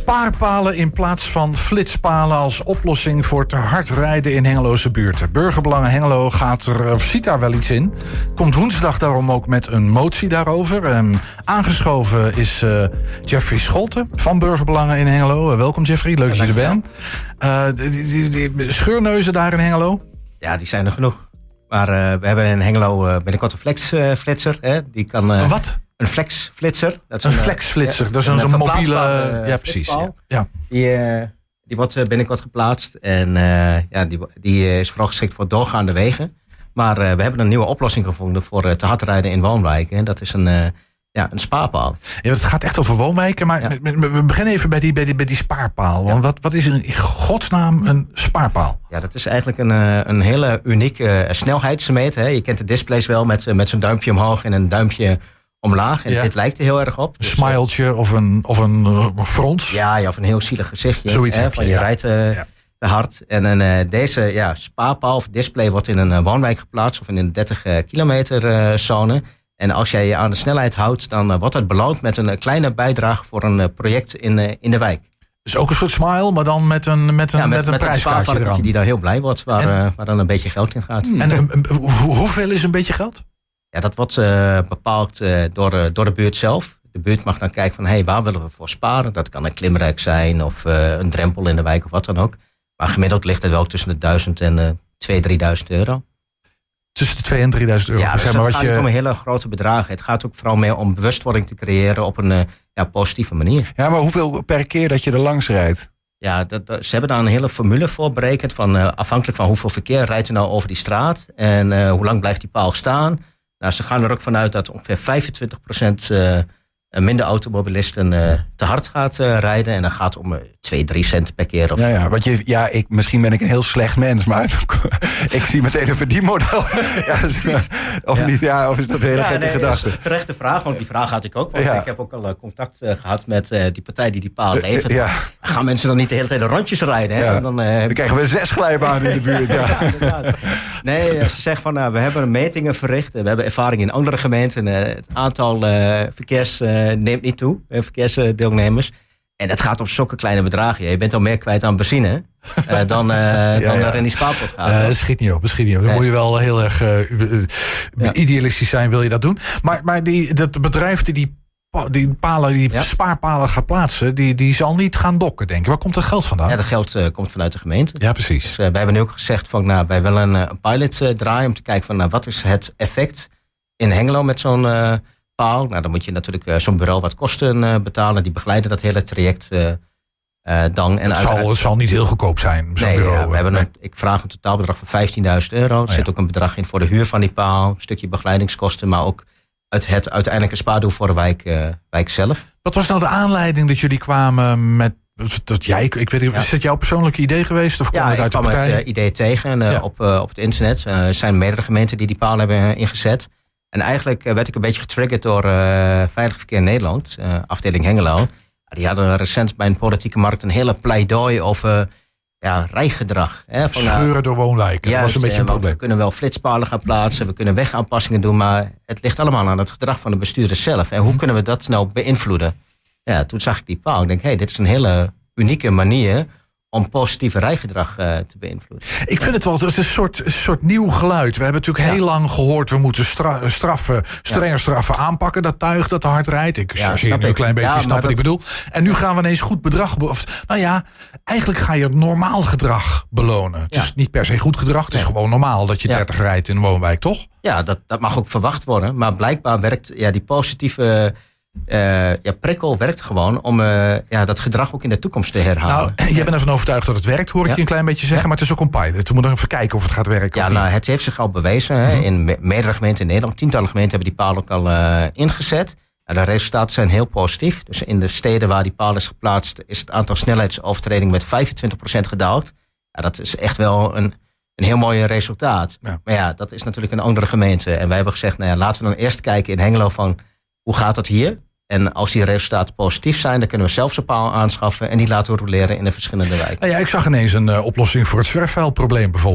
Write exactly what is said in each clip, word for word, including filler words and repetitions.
Spaarpalen in plaats van flitspalen als oplossing voor te hard rijden in Hengeloze buurten. Burgerbelangen Hengelo gaat er, ziet daar wel iets in. Komt woensdag daarom ook met een motie daarover. Um, aangeschoven is uh, Jeffrey Scholten van Burgerbelangen in Hengelo. Uh, welkom Jeffrey, leuk dat je er bent. Uh, die, die, die scheurneuzen daar in Hengelo? Ja, die zijn er genoeg. Maar uh, we hebben in Hengelo uh, binnenkort een flexflitser. Uh, die kan... Uh, een wat? Een flexflitser. Dat is een, een flexflitser, ja, dat is een, zo'n mobiele... Uh, ja, precies. Ja. Ja. Die, uh, die wordt binnenkort geplaatst. En uh, ja, die, die is vooral geschikt voor doorgaande wegen. Maar uh, we hebben een nieuwe oplossing gevonden voor uh, te hard rijden in woonwijken. En dat is een... Uh, Ja, een spaarpaal. Ja, het gaat echt over woonwijken, maar ja. we beginnen even bij die, bij die, bij die spaarpaal. Want ja. wat, wat is in godsnaam een spaarpaal? Ja, dat is eigenlijk een, een hele unieke snelheidsmeter. Hè. Je kent de displays wel met, met zo'n duimpje omhoog en een duimpje omlaag. En ja. dit lijkt er heel erg op. Dus, een smiletje of een, of een uh, frons. Ja, ja, of een heel zielig gezichtje. Zoiets hè, heb je, van je ja. rijdt uh, ja. te hard. En uh, deze ja, spaarpaal of display wordt in een uh, woonwijk geplaatst of in een dertig uh, kilometer uh, zone. En als jij je aan de snelheid houdt, dan uh, wordt het beloond met een uh, kleine bijdrage voor een uh, project in, uh, in de wijk. Dus ook een soort smile, maar dan met een, met een, ja, met, met een met prijskaartje een eraan. Die daar heel blij wordt, waar, en, uh, waar dan een beetje geld in gaat. En uh, uh, hoeveel is een beetje geld? Ja, dat wordt uh, bepaald uh, door, uh, door de buurt zelf. De buurt mag dan kijken van, hé, hey, waar willen we voor sparen? Dat kan een klimrek zijn of uh, een drempel in de wijk of wat dan ook. Maar gemiddeld ligt het wel tussen de duizend en uh, tweeduizend, drieduizend euro. Tussen de tweeduizend en drieduizend euro. Ja, dus zeg maar maar het wat gaat je... om hele grote bedragen. Het gaat ook vooral meer om bewustwording te creëren op een uh, ja, positieve manier. Ja, maar hoeveel per keer dat je er langs rijdt? Ja, dat, dat, ze hebben daar een hele formule voor berekend. Van, uh, afhankelijk van hoeveel verkeer rijdt er nou over die straat. En uh, hoe lang blijft die paal staan. Nou, ze gaan er ook vanuit dat ongeveer vijfentwintig procent uh, minder automobilisten uh, te hard gaat uh, rijden. En dan gaat het om uh, twee, drie cent per keer. Of ja, ja, want je, ja ik, misschien ben ik een heel slecht mens, maar ik zie meteen een verdienmodel. Ja, is, of, ja. Niet, ja, of is dat een hele ja, gekke nee, gedachte? Dat is een terechte vraag, want die vraag had ik ook. Want ja. Ik heb ook al uh, contact uh, gehad met uh, die partij die die paal levert. Uh, ja. Gaan mensen dan niet de hele tijd de rondjes rijden? Hè? Ja. En dan, uh, dan krijgen we zes glijbanen in de buurt. Ja. Ja, nee, ze zeggen van, uh, we hebben metingen verricht. We hebben ervaring in andere gemeenten. Uh, het aantal uh, verkeers uh, neemt niet toe, uh, verkeersdeelnemers. En het gaat om zulke kleine bedragen. Je bent al meer kwijt aan benzine uh, dan, uh, ja, dan ja. er in die spaarpot gaat. Uh, schiet niet op, schiet niet op. Dan nee. moet je wel heel erg uh, uh, ja. idealistisch zijn, wil je dat doen. Maar, maar die, dat bedrijf die die, die, palen, die ja. spaarpalen gaat plaatsen, die, die zal niet gaan dokken, denk ik. Waar komt het geld vandaan? Ja, dat geld uh, komt vanuit de gemeente. Ja, precies. Dus, uh, wij hebben nu ook gezegd van, nou, wij willen een, een pilot uh, draaien om te kijken van, nou, wat is het effect in Hengelo met zo'n uh, paal. Nou, dan moet je natuurlijk uh, zo'n bureau wat kosten uh, betalen. Die begeleiden dat hele traject uh, uh, dan. En het, zal, het zal niet heel goedkoop zijn, zo'n nee, bureau. Ja, we hebben nee. een, ik vraag een totaalbedrag van vijftienduizend euro. Er oh, zit ja. ook een bedrag in voor de huur van die paal. Een stukje begeleidingskosten, maar ook het, het uiteindelijke spaardoel voor de wijk, uh, wijk zelf. Wat was nou de aanleiding dat jullie kwamen met... Dat jij, ik weet niet, ja. Is dat jouw persoonlijke idee geweest? Of kwam ja, het uit ik kwam de partij? het uh, idee tegen uh, ja. op, uh, op het internet. Uh, er zijn meerdere gemeenten die die paal hebben uh, ingezet. En eigenlijk werd ik een beetje getriggerd door uh, Veilig Verkeer Nederland, uh, afdeling Hengelo. Die hadden recent bij een politieke markt een hele pleidooi over ja, rijgedrag. Hè, van, Scheuren door woonwijken, juist, dat was een beetje een probleem. We kunnen wel flitspalen gaan plaatsen, we kunnen wegaanpassingen doen, maar het ligt allemaal aan het gedrag van de bestuurders zelf. En hoe hm. kunnen we dat nou beïnvloeden? Ja, toen zag ik die paal. Ik denk, hé, hey, dit is een hele unieke manier om positieve rijgedrag uh, te beïnvloeden. Ik vind het wel, het is een soort, een soort nieuw geluid. We hebben natuurlijk ja. heel lang gehoord, we moeten stra- straffen, strenger ja. straffen aanpakken. Dat tuig dat te hard rijdt. Ik ja, zie je nu een klein beetje, ja, snap wat dat... ik bedoel. En nu gaan we ineens goed bedrag... Of, nou ja, eigenlijk ga je normaal gedrag belonen. Het ja. is niet per se goed gedrag, het is nee. gewoon normaal dat je ja. dertig rijdt in een woonwijk, toch? Ja, dat, dat mag ook verwacht worden. Maar blijkbaar werkt ja, die positieve... Uh, ja, prikkel werkt gewoon om uh, ja, dat gedrag ook in de toekomst te herhalen. Nou, jij bent ervan overtuigd dat het werkt, hoor ik ja. je een klein beetje zeggen. Ja. Maar het is ook een pilot. We moeten even kijken of het gaat werken. Ja, of nou, niet. het heeft zich al bewezen. Hè. Mm-hmm. In me- meerdere gemeenten in Nederland, tientallen gemeenten hebben die paal ook al uh, ingezet. Nou, de resultaten zijn heel positief. Dus in de steden waar die paal is geplaatst, is het aantal snelheidsovertredingen met vijfentwintig procent gedaald. Ja, dat is echt wel een, een heel mooi resultaat. Ja. Maar ja, dat is natuurlijk een andere gemeente. En wij hebben gezegd, nou ja, laten we dan eerst kijken in Hengelo van hoe gaat het hier? En als die resultaten positief zijn, dan kunnen we zelf zo'n paal aanschaffen en die laten roleren in de verschillende wijken. Nou ja, ik zag ineens een uh, oplossing voor het zwerfvuilprobleem bijvoorbeeld.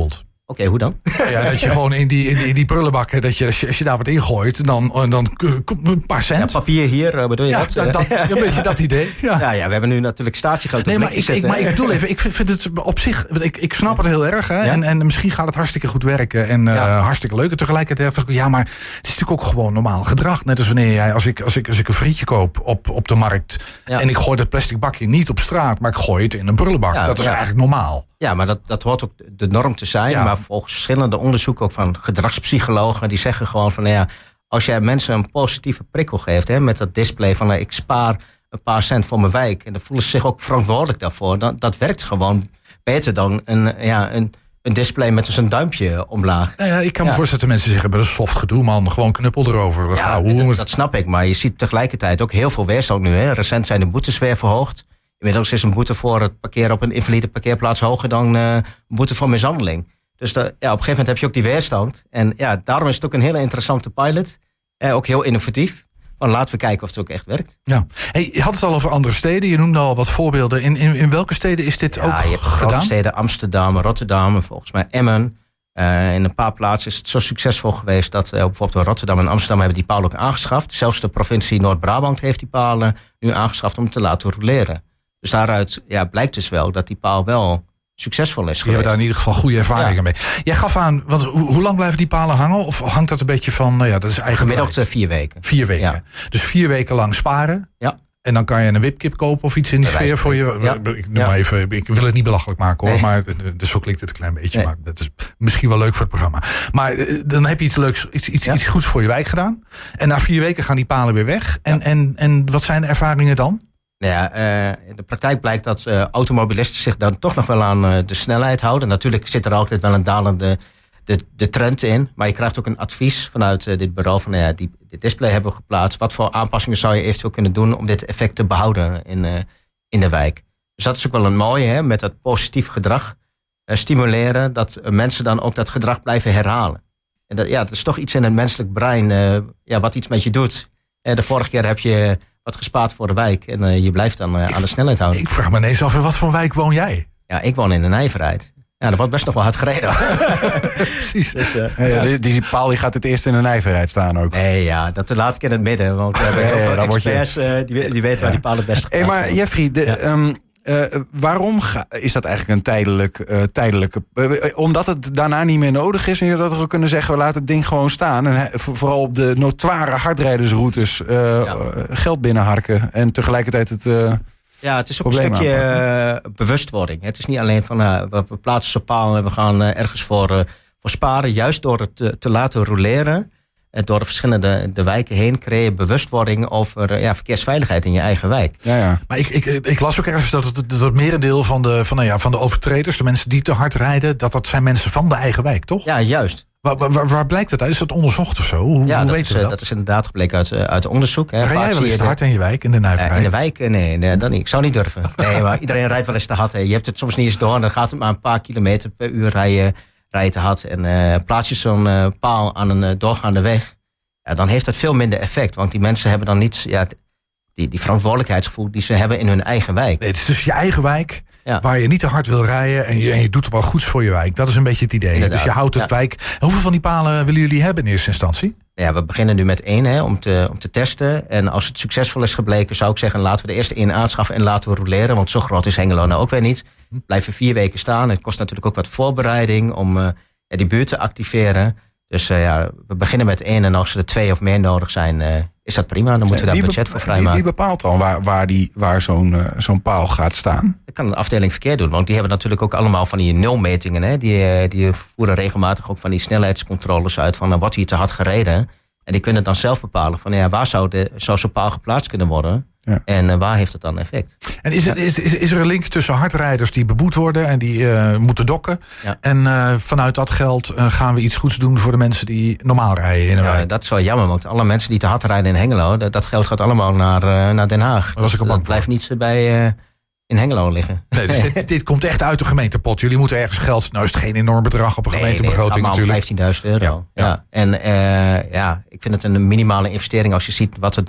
Oké, hoe dan? Ja, dat je gewoon in die, in die, in die prullenbakken, dat je, als, je, als je daar wat ingooit, dan, dan komt een paar cent. Ja, papier hier, bedoel je ja, dat? dat, dat een beetje dat idee. Ja. Ja, ja, we hebben nu natuurlijk statiegrote Nee, maar ik, ik, maar ik bedoel even, ik vind, vind het op zich, ik, ik snap het heel erg. Hè, ja? en, en misschien gaat het hartstikke goed werken en uh, ja. hartstikke leuk. En tegelijkertijd dacht ik, ja, maar het is natuurlijk ook gewoon normaal gedrag. Net als wanneer jij, als ik, als ik, als ik een frietje koop op, op de markt ja. en ik gooi dat plastic bakje niet op straat, maar ik gooi het in een prullenbak. Ja, dat is ja. eigenlijk normaal. Ja, maar dat, dat hoort ook de norm te zijn. Ja. Maar volgens verschillende onderzoeken ook van gedragspsychologen, die zeggen gewoon van, nou ja, als jij mensen een positieve prikkel geeft, hè, met dat display van, nou, ik spaar een paar cent voor mijn wijk, en dan voelen ze zich ook verantwoordelijk daarvoor. Dat, dat werkt gewoon beter dan een, ja, een, een display met dus een duimpje omlaag. Ja, ja, ik kan me ja. voorstellen dat mensen zeggen, dat is soft gedoe, man, gewoon knuppel erover. Ja, hoe dat, dat snap ik, maar je ziet tegelijkertijd ook heel veel weerstand nu. Hè. Recent zijn de boetes weer verhoogd. Inmiddels is een boete voor het parkeren op een invalide parkeerplaats hoger dan uh, een boete voor mishandeling. Dus de, ja, op een gegeven moment heb je ook die weerstand. En ja, daarom is het ook een hele interessante pilot. Eh, ook heel innovatief. Van laten we kijken of het ook echt werkt. Ja. Hey, je had het al over andere steden. Je noemde al wat voorbeelden. In, in, in welke steden is dit ja, ook je hebt gedaan? Grote steden, Amsterdam, Rotterdam, volgens mij Emmen. Uh, in een paar plaatsen is het zo succesvol geweest dat uh, bijvoorbeeld Rotterdam en Amsterdam hebben die paal ook aangeschaft. Zelfs de provincie Noord-Brabant heeft die palen nu aangeschaft om te laten roleren. Dus daaruit ja, blijkt dus wel dat die paal wel succesvol is geweest. Je hebt daar in ieder geval goede ervaringen ja. mee. Jij gaf aan, want hoe, hoe lang blijven die palen hangen? Of hangt dat een beetje van, nou ja, dat is eigenlijk... Gemiddeld uh, vier weken. Vier weken. Ja. Dus vier weken lang sparen. Ja. En dan kan je een wipkip kopen of iets in die sfeer voor je. Ja. Ik, noem ja. maar even, ik wil het niet belachelijk maken hoor, nee. maar dus zo klinkt het een klein beetje. Nee. Maar dat is misschien wel leuk voor het programma. Maar dan heb je iets leuks, iets, iets, ja. iets goeds voor je wijk gedaan. En na vier weken gaan die palen weer weg. En, ja. en, en wat zijn de ervaringen dan? Nou ja, uh, in de praktijk blijkt dat uh, automobilisten zich dan toch nog wel aan uh, de snelheid houden. Natuurlijk zit er altijd wel een dalende de, de trend in. Maar je krijgt ook een advies vanuit uh, dit bureau van, nou ja, die dit display hebben we geplaatst. Wat voor aanpassingen zou je eventueel kunnen doen om dit effect te behouden in, uh, in de wijk? Dus dat is ook wel een mooie, hè, met dat positieve gedrag uh, stimuleren, dat uh, mensen dan ook dat gedrag blijven herhalen. En dat, ja, dat is toch iets in het menselijk brein uh, ja, wat iets met je doet. Uh, de vorige keer heb je wat gespaard voor de wijk en uh, je blijft dan uh, aan de snelheid houden. Ik vraag me ineens af, in wat voor wijk woon jij? Ja, ik woon in de Nijverheid. Ja, dat wordt best nog wel hard gereden. Precies. Dus, uh, ja, ja, die, die paal die gaat het eerst in de Nijverheid staan ook. Nee, ja, dat laat ik in het midden. Want we hebben heel veel ja, experts je... uh, die, die weten ja. waar die paal het beste geplaatst hey, maar Jeffrey, de, ja. um, uh, waarom ga, is dat eigenlijk een tijdelijk, uh, tijdelijke... Uh, omdat het daarna niet meer nodig is en je dat we kunnen zeggen, we laten het ding gewoon staan. En he, vooral op de notoire hardrijdersroutes uh, ja. geld binnenharken en tegelijkertijd het... Uh, Ja, het is ook een stukje uh, bewustwording. Het is niet alleen van uh, we plaatsen zo'n paal en we gaan uh, ergens voor, uh, voor sparen. Juist door het te, te laten roleren en door de verschillende de wijken heen creëer je bewustwording over uh, ja, verkeersveiligheid in je eigen wijk. Ja, ja. Maar ik, ik, ik las ook ergens dat het, dat het merendeel van de, van, nou ja, van de overtreders, de mensen die te hard rijden, dat dat zijn mensen van de eigen wijk, toch? Ja, juist. Waar, waar, waar blijkt dat uit? Is dat onderzocht of zo? Hoe, ja, hoe dat weten is, we dat? Dat is inderdaad gebleken uit, uit onderzoek. Hè. Rij jij wel eens te hard in je wijk, in de Nijverheid? Uh, in de wijk? Nee, nee, dat niet. Ik zou niet durven. Nee, maar iedereen rijdt wel eens te hard. Hè. Je hebt het soms niet eens door en dan gaat het maar een paar kilometer per uur rijden, rijden te hard. En uh, plaats je zo'n uh, paal aan een uh, doorgaande weg, ja, dan heeft dat veel minder effect. Want die mensen hebben dan niet ja, die, die verantwoordelijkheidsgevoel die ze hebben in hun eigen wijk. Nee, het is dus je eigen wijk, ja. waar je niet te hard wil rijden en je, en je doet wel goeds voor je wijk. Dat is een beetje het idee. Inderdaad. Dus je houdt het ja. wijk. Hoeveel van die palen willen jullie hebben in eerste instantie? Ja, we beginnen nu met één hè, om, te, om te testen. En als het succesvol is gebleken, zou ik zeggen, laten we de eerste één aanschaffen en laten we roleren. Want zo groot is Hengelo nou ook weer niet. Blijven vier weken staan. Het kost natuurlijk ook wat voorbereiding om uh, ja, die buurt te activeren. Dus uh, ja, we beginnen met één en als er twee of meer nodig zijn, uh, is dat prima. Dan moeten we daar budget voor vrijmaken. Wie bepaalt dan waar, waar, die, waar zo'n, uh, zo'n paal gaat staan? Dat kan de afdeling verkeer doen, want die hebben natuurlijk ook allemaal van die nulmetingen. Hè? Die, die voeren regelmatig ook van die snelheidscontroles uit van uh, wordt hier te hard gereden. En die kunnen dan zelf bepalen van ja, waar zou, de, zou zo'n paal geplaatst kunnen worden. Ja. En uh, waar heeft het dan effect? En is, het, is, is, is er een link tussen hardrijders die beboet worden en die uh, moeten dokken? Ja. En uh, vanuit dat geld uh, gaan we iets goeds doen voor de mensen die normaal rijden in een ja, wijk? Dat is wel jammer, want alle mensen die te hard rijden in Hengelo, dat, dat geld gaat allemaal naar, uh, naar Den Haag. Dat was ik al bang dat blijft niet bij uh, in Hengelo liggen. Nee, dus dit, dit komt echt uit de gemeentepot. Jullie moeten ergens geld, nou is het geen enorm bedrag op een nee, gemeentebegroting nee, natuurlijk. vijftienduizend euro. Ja, ja. Ja. En uh, ja, ik vind het een minimale investering als je ziet wat het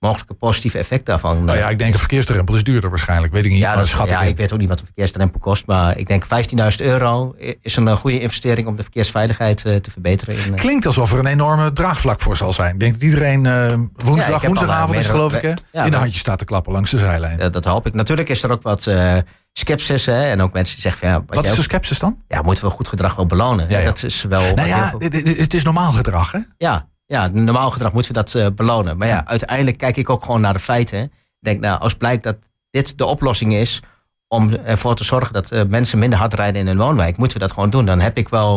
mogelijke positieve effect daarvan. Nou ja, ik denk een verkeersdrempel is duurder waarschijnlijk. Weet ik niet. Ja, dat, schat ja ik, ik weet ook niet wat een verkeersdrempel kost. Maar ik denk vijftienduizend euro is een goede investering om de verkeersveiligheid uh, te verbeteren. In, uh... Klinkt alsof er een enorme draagvlak voor zal zijn. Ik denk dat iedereen uh, woensdag, ja, woensdagavond is geloof ik, hè, ja, in de handjes staat te klappen langs de zijlijn. Ja, dat hoop ik. Natuurlijk is er ook wat uh, scepsis. Hè, en ook mensen die zeggen van... Ja, wat is de ook, scepsis dan? Ja, moeten we goed gedrag wel belonen. Ja, ja. Dat is wel... Nou ja, veel... het is normaal gedrag, hè? Ja. Ja, normaal gedrag moeten we dat uh, belonen. Maar ja, ja, uiteindelijk kijk ik ook gewoon naar de feiten. Ik denk, nou, als blijkt dat dit de oplossing is om ervoor te zorgen dat uh, mensen minder hard rijden in een woonwijk, moeten we dat gewoon doen. Dan heb ik wel,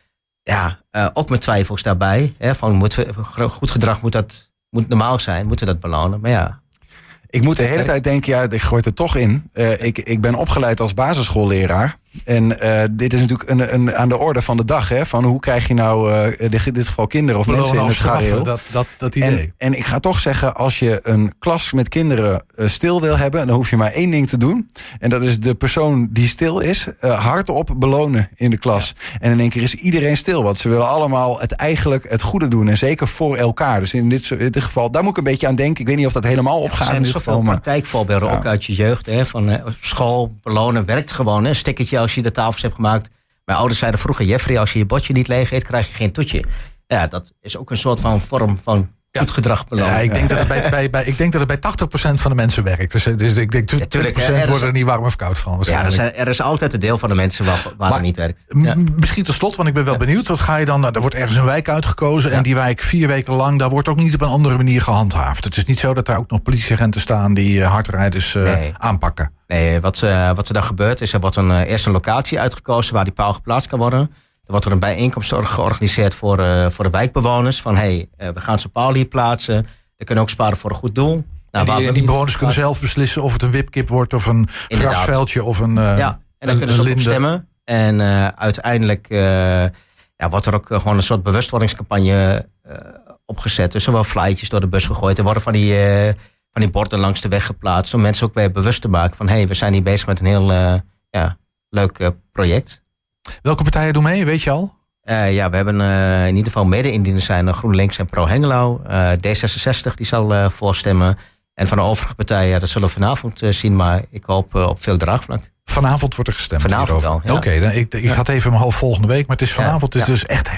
ja, uh, ook mijn twijfels daarbij. Hè, van moeten we, goed gedrag moet dat moet normaal zijn, moeten we dat belonen. Maar ja. Ik moet de hele tijd denken, ja, ik gooi het er toch in. Uh, ik, ik ben opgeleid als basisschoolleraar. En uh, dit is natuurlijk een, een, aan de orde van de dag. Hè, van hoe krijg je nou uh, in dit geval kinderen of Belonen mensen in het gareel. Dat, dat, dat idee. En, en ik ga toch zeggen, als je een klas met kinderen uh, stil wil hebben, dan hoef je maar één ding te doen. En dat is de persoon die stil is, uh, hardop belonen in de klas. Ja. En in één keer is iedereen stil. Want ze willen allemaal het eigenlijk het goede doen. En zeker voor elkaar. Dus in dit, in dit geval, daar moet ik een beetje aan denken. Ik weet niet of dat helemaal opgaat. Ja, er zijn zoveel praktijkvoorbeelden ja. ook uit je jeugd. Hè, van uh, school, belonen, werkt gewoon. Een stickertje als je de tafels hebt gemaakt. Mijn ouders zeiden vroeger, Jeffrey, als je je bordje niet leeg eet, krijg je geen toetje. Ja, dat is ook een soort van vorm van goed ja. gedrag belonen. Ja, ik denk, ja. dat het bij, bij, bij, ik denk dat het bij tachtig procent van de mensen werkt. Dus, dus ik denk twintig procent ja, worden er niet warm of koud van. Ja, er, zijn, er is altijd een deel van de mensen waar, waar maar, het niet werkt. Ja. Misschien tot slot, want ik ben wel ja. benieuwd. Wat ga je dan? Er wordt ergens een wijk uitgekozen. Ja. En die wijk vier weken lang, daar wordt ook niet op een andere manier gehandhaafd. Het is niet zo dat daar ook nog politieagenten staan die uh, hardrijders uh, nee. aanpakken. Nee, wat, uh, wat er dan gebeurt is, er wordt een, uh, eerst een locatie uitgekozen waar die paal geplaatst kan worden. Er wordt er een bijeenkomst georganiseerd voor, uh, voor de wijkbewoners. Van hé, hey, uh, we gaan zo'n paal hier plaatsen. We kunnen ook sparen voor een goed doel. Nou, en die, en die bewoners kunnen zelf beslissen of het een wipkip wordt of een Inderdaad. grasveldje of een uh, ja, en dan kunnen ze ook op stemmen. En uh, uiteindelijk uh, ja, wordt er ook uh, gewoon een soort bewustwordingscampagne uh, opgezet. Dus er worden flyertjes door de bus gegooid. Er worden van die, uh, van die borden langs de weg geplaatst. Om mensen ook weer bewust te maken van hé, hey, we zijn hier bezig met een heel uh, ja, leuk uh, project. Welke partijen doen mee, weet je al? Uh, ja, we hebben uh, in ieder geval mede-indieners zijn GroenLinks en Pro Hengelo. Uh, D zesenzestig die zal uh, voorstemmen. En van de overige partijen, ja, dat zullen we vanavond uh, zien. Maar ik hoop uh, op veel draagvlak. Vanavond wordt er gestemd. Vanavond wel, ja. Oké, okay, ik, ik ja. had even mijn hoofd volgende week. Maar het is vanavond, ja, het is ja. dus echt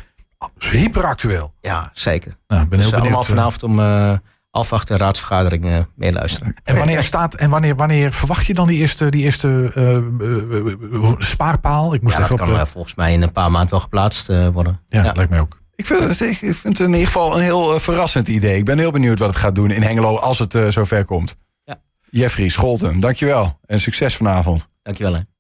hyperactueel. Ja, zeker. Nou, ben dus heel benieuwd. Allemaal vanavond om uh, half acht de raadsvergadering uh, meeluisteren. En wanneer staat en wanneer, wanneer verwacht je dan die eerste, die eerste uh, uh, uh, spaarpaal? Ik moest ja, even dat op, kan uh, volgens mij in een paar maanden wel geplaatst uh, worden. Ja, ja, dat lijkt mij ook. Ik vind, het, ik vind het in ieder geval een heel uh, verrassend idee. Ik ben heel benieuwd wat het gaat doen in Hengelo als het uh, zover komt. Ja. Jeffrey Scholten, dankjewel. En succes vanavond. Dankjewel. Hè.